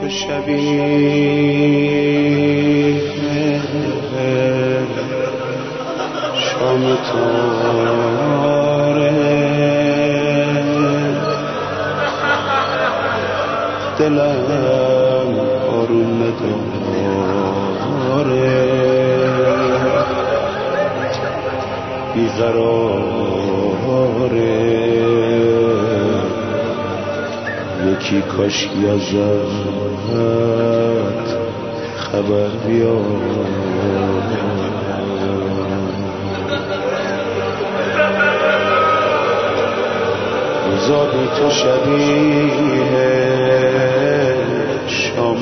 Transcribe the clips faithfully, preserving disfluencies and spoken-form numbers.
تو شبیه شام تاره دلم آروم نداره بیقراره یکی کاشکی ازت خبر بیار زادی تو شبیه شام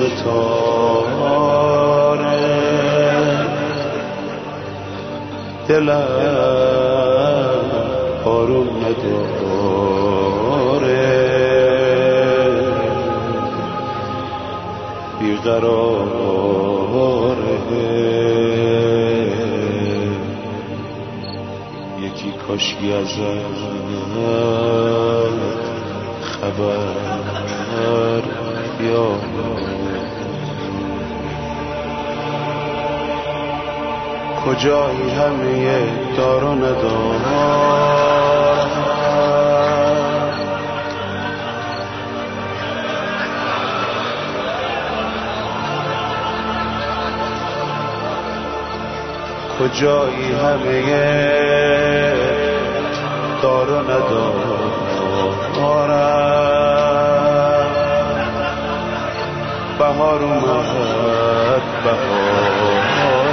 تاره دلم آروم نداره بیقراره یکی کاشکی ازت خبر بیار کجایی همه دار و ندار کجایی همه دار و ندارم بهار اومد بهار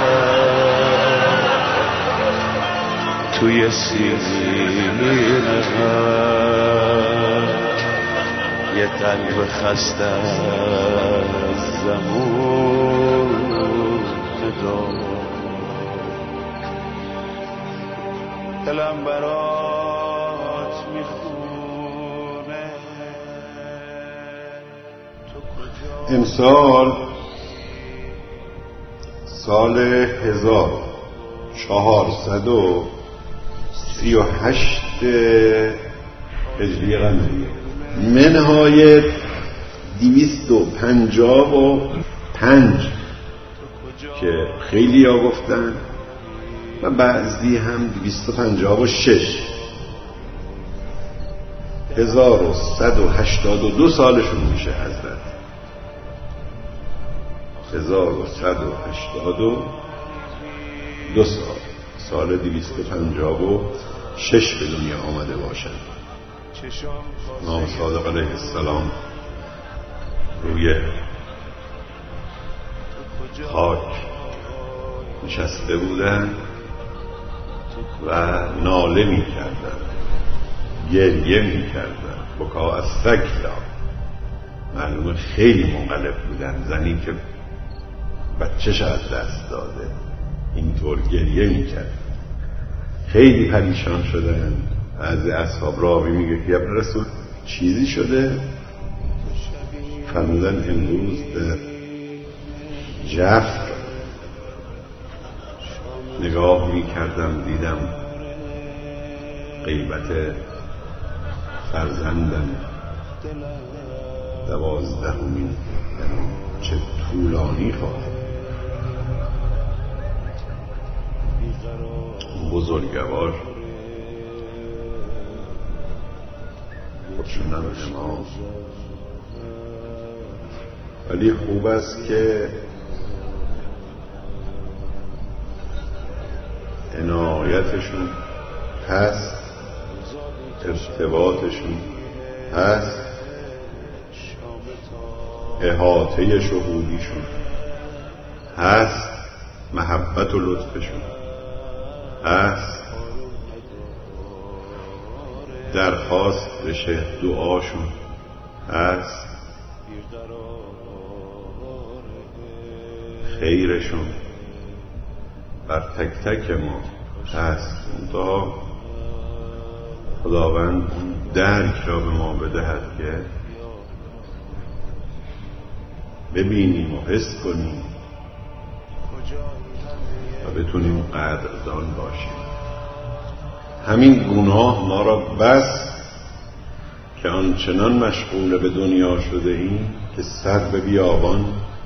توی سینه یه قلب خسته از زمون دار دلم برات میخونه امسال سال هزار چهارصد و سی و هشت هجری قمری منهای دویست و پنجاه و پنج که خیلی ها گفتن و بعضی هم دویست و پنجاه و شش هزار و صد و هشتاد و دو سالشون میشه حضرت هزار و صد و هشتاد و دو سال سال دویست و پنجاه و شش به دنیا آمده باشند. امام صادق علیه السلام روی خاک نشسته بودن و ناله می کردن گریه می کردن بکا از سکلا معلومه خیلی منقلب بودن زنی که بچه‌ش از دست داده اینطور گریه می کرد خیلی پریشان شدن. از اصحاب راوی میگه که ابن رسول چیزی شده فرمودن امروز در جفر نگاه می کردم دیدم غیبت فرزندم دوازدهمین چه طولانی خواهد بزرگوار خودشون نمیدم امام ولی خوب است که عنایتشون هست ارتباطشون هست احاطه شهودیشون هست محبت و لطفشون هست درخواست بشه دعاشون هست خیرشون بر تک تک ما هست تا خداوند درک را به ما بدهد که ببینیم و حس کنیم و بتونیم قدردان باشیم. همین گناه ما را بس که آنچنان مشغول به دنیا شده ایم که سر به بیابان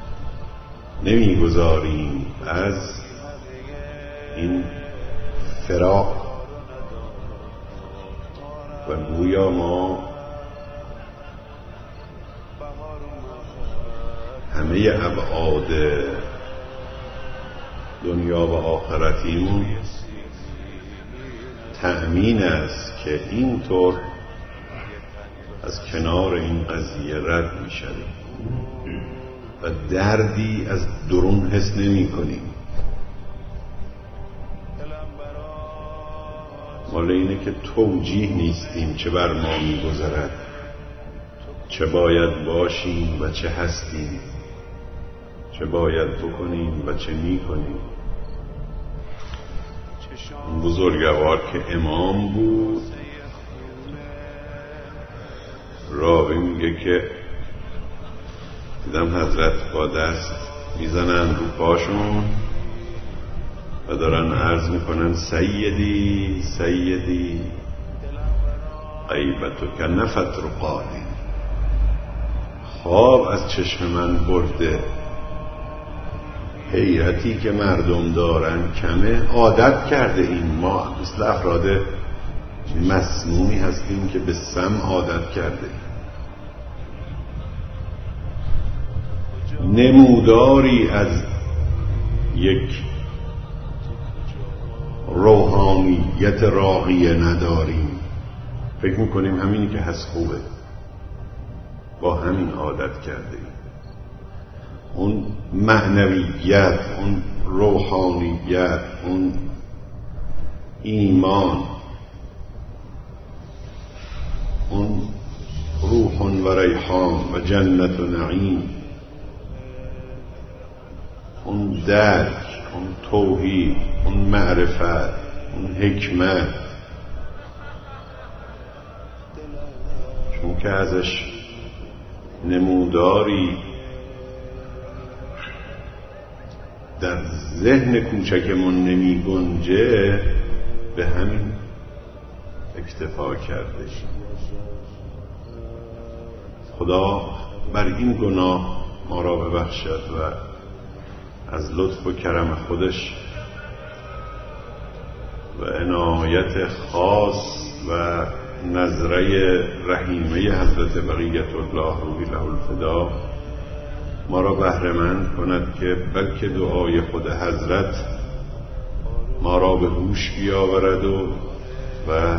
نمیگذاریم از این فراق و گویا ما همه ابعاد دنیا و آخرتیمون تأمین است که اینطور از کنار این قضیه رد می شدیم و دردی از درون حس نمی کنیم. مال اینه که توجیه نیستیم چه بر ما می گذرد، چه باید باشیم و چه هستیم، چه باید بکنیم و چه می کنیم. این بزرگوار که امام بود راوی میگه که دیدم حضرت با دست میزنن رو پاشون و دارن عرض میکنن سیدی سیدی غیبتو که نفت رو قالی، خواب از چشم من برده، حیرتی که مردم دارن کمه، عادت کرده این. ما مثل افراد مسمومی هستیم که به سم عادت کرده. نموداری از یک روحانیت راقیه نداریم، فکر میکنیم همینی که هست خوبه، با همین عادت کرده. اون معنویت، اون روحانیت، اون ایمان، اون روح و ریحان و جنت و نعیم، اون درک، اون توحید، اون معرفت، اون حکمت، چون که ازش نموداری در ذهن کوچکمون نمی گنجه، به همین اکتفا کرده. خدا بر این گناه ما را ببخشد و از لطف و کرم خودش و عنایت خاص و نظره رحیمه حضرت بقیت الله روحی له الفدا ما را بهره‌مند کند که بلکه دعای خود حضرت ما را به هوش بیاورد و و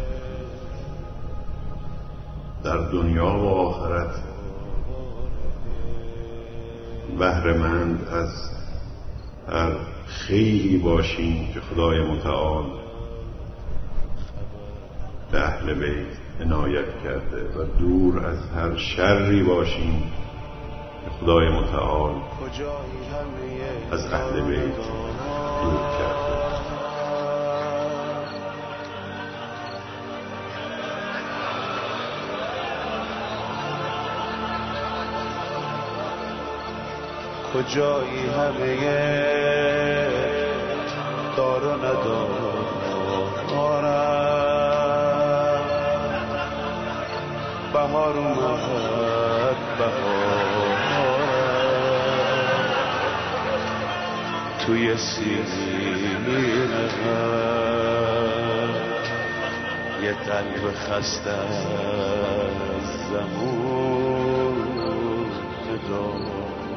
در دنیا و آخرت بهره‌مند از هر خیری باشیم که خدای متعال به اهل بیت عنایت کرده و دور از هر شری باشیم که خدای متعال از اهل بیت دور کرده. کجایی همه دار و ندارم، بهار اومد بهار توی سینه یه قلب خسته از زمون دار،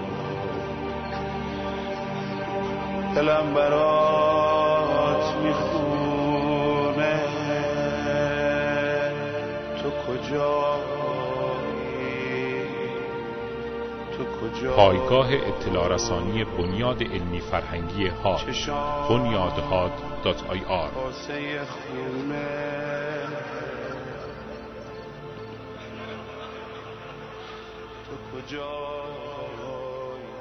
دلم برات میخونه تو کجایی، تو کجایی. پایگاه اطلاع رسانی بنیاد علمی فرهنگی هاد، بنیادهاد دات آی آر. تو کجایی،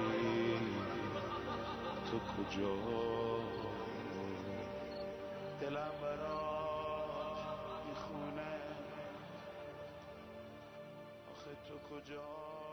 تو کجایی، دلم برات میخونه آخه تو کجایی.